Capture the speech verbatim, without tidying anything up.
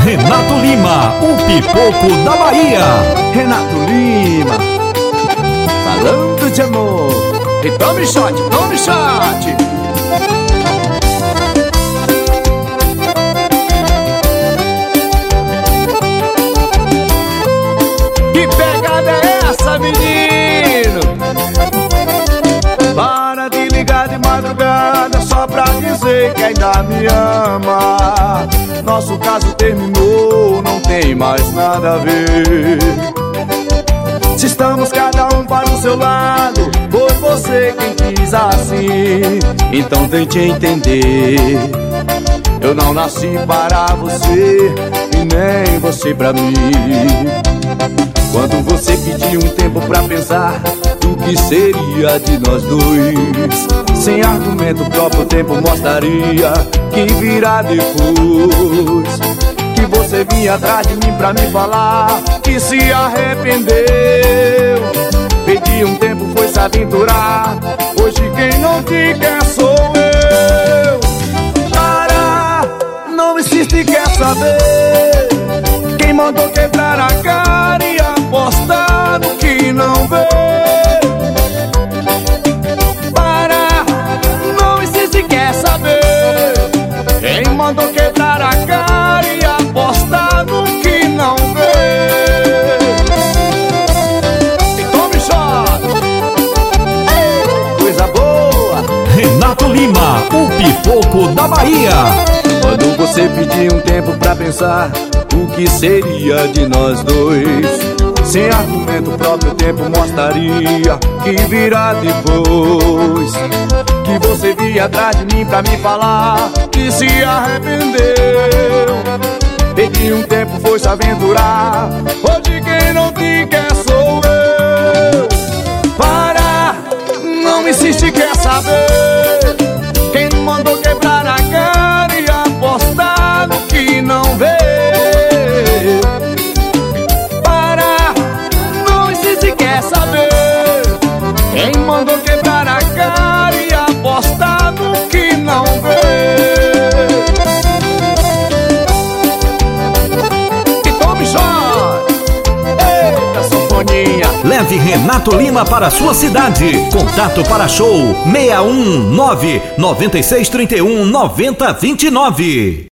Renato Lima, o pipoco da Bahia. Renato Lima, falando de amor. E tome shot, tome shot. Que pegada é essa, menino? Para de ligar de madrugada só pra dizer que ainda me ama. Nosso caso terminou, não tem mais nada a ver. Se estamos cada um para o seu lado, foi você quem quis assim. Então tente entender, eu não nasci para você e nem você pra mim. Quando você pediu um tempo pra pensar o que seria de nós dois, sem argumento o próprio tempo mostraria que virá depois. Que você vinha atrás de mim pra me falar que se arrependeu. Pedi um tempo, foi se aventurar. Hoje quem não te quer sou eu. Para, não insiste, quer saber quem mandou quebrar a cara e apostar no que não vê. Para, não insiste, quer saber quem mandou quebrar a cara e apostar no que não vê. E tome shot, coisa boa. Renato Lima, o pipoco da Bahia. Quando você pediu um tempo pra pensar o que seria de nós dois, sem argumento o próprio tempo mostraria que virá depois. Que você vinha atrás de mim pra me falar que se arrependeu. Pedi um tempo, foi se aventurar. Hoje quem não te quer sou eu. Para, não insiste, quer saber quem mandou quebrar a cara e apostar no que não vê. Para, não insiste, quer saber quem mandou quebrar a cara e apostar no que não vê. E tome shot, eita sanfoninha. Leve Renato Lima para a sua cidade. Contato para show seis um nove nove seis três um nove zero dois nove.